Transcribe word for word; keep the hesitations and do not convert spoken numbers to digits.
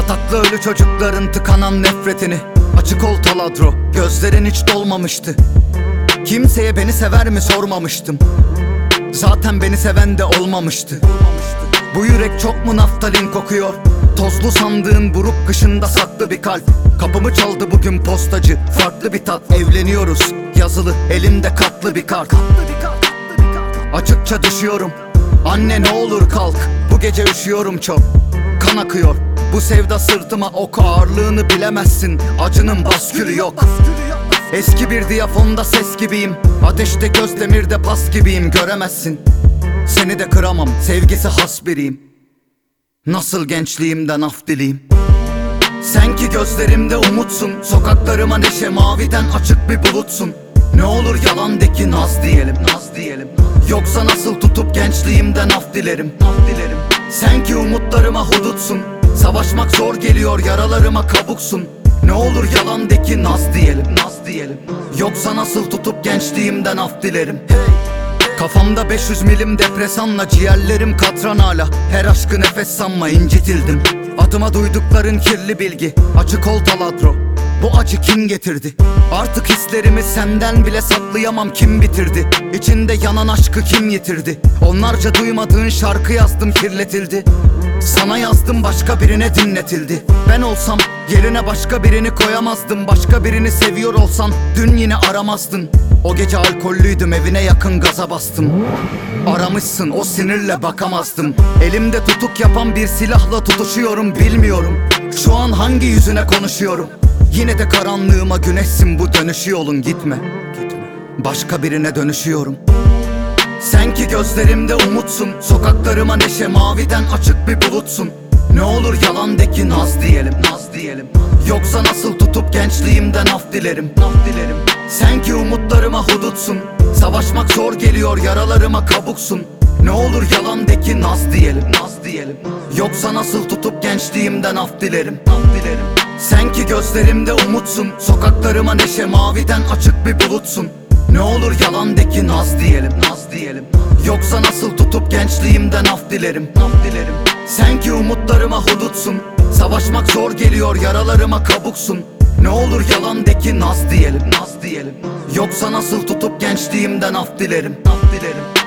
Bataklı ölü çocukların tıkanan nefretini. Açık ol taladro, gözlerin hiç dolmamıştı. Kimseye beni sever mi sormamıştım. Zaten beni seven de olmamıştı. Bu yürek çok mu naftalin kokuyor? Tozlu sandığın buruk kışında saklı bir kalp. Kapımı çaldı bugün postacı, farklı bir tat. Evleniyoruz, yazılı elimde katlı bir kart. Açıkça düşüyorum, anne ne olur kalk. Bu gece üşüyorum çok, kan akıyor. Bu sevda sırtıma ok, ağırlığını bilemezsin. Acının baskülü yok. Eski bir diyafonda ses gibiyim, ateşte göz demirde pas gibiyim. Göremezsin, seni de kıramam, sevgisi has biriyim. Nasıl gençliğimden af dileyim. Sen ki gözlerimde umutsun, sokaklarıma neşe, maviden açık bir bulutsun. Ne olur yalan de ki naz diyelim, naz diyelim. Yoksa nasıl tutup gençliğimden af dilerim, af dilerim. Sen ki umutlarıma hudutsun, savaşmak zor geliyor, yaralarıma kabuksun. Ne olur yalan de ki naz diyelim, naz diyelim. Yoksa nasıl tutup gençliğimden af dilerim. Kafamda beş yüz milim depresanla, ciğerlerim katran hala. Her aşkı nefes sanma, incitildim. Adıma duydukların kirli bilgi. Açık ol taladro, bu acı kim getirdi? Artık hislerimi senden bile saklayamam, kim bitirdi? İçinde yanan aşkı kim yitirdi? Onlarca duymadığın şarkı yazdım, kirletildi. Sana yazdım, başka birine dinletildi. Ben olsam yerine başka birini koyamazdım. Başka birini seviyor olsan dün yine aramazdın. O gece alkollüydüm, evine yakın gaza bastım. Aramışsın, o sinirle bakamazdım. Elimde tutuk yapan bir silahla tutuşuyorum, bilmiyorum şu an hangi yüzüne konuşuyorum. Yine de karanlığıma güneşsin, bu dönüşü yolun, gitme. Başka birine dönüşüyorum. Sen ki gözlerimde umutsun, sokaklarıma neşe, maviden açık bir bulutsun. Ne olur yalan de ki naz diyelim, naz diyelim. Yoksa nasıl tutup gençliğimden af dilerim, af dilerim. Sen ki umutlarıma hudutsun, savaşmak zor geliyor, yaralarıma kabuksun. Ne olur yalan de ki naz diyelim, naz diyelim. Yoksa nasıl tutup gençliğimden af dilerim, af dilerim. Sen ki gözlerimde umutsun, sokaklarıma neşe, maviden açık bir bulutsun. Ne olur yalan de ki naz diyelim, naz diyelim. Yoksa nasıl tutup gençliğimden af dilerim, af dilerim. Sen ki umutlarıma hudutsun, savaşmak zor geliyor, yaralarıma kabuksun. Ne olur yalan de ki naz diyelim, naz diyelim. Yoksa nasıl tutup gençliğimden af dilerim, af dilerim.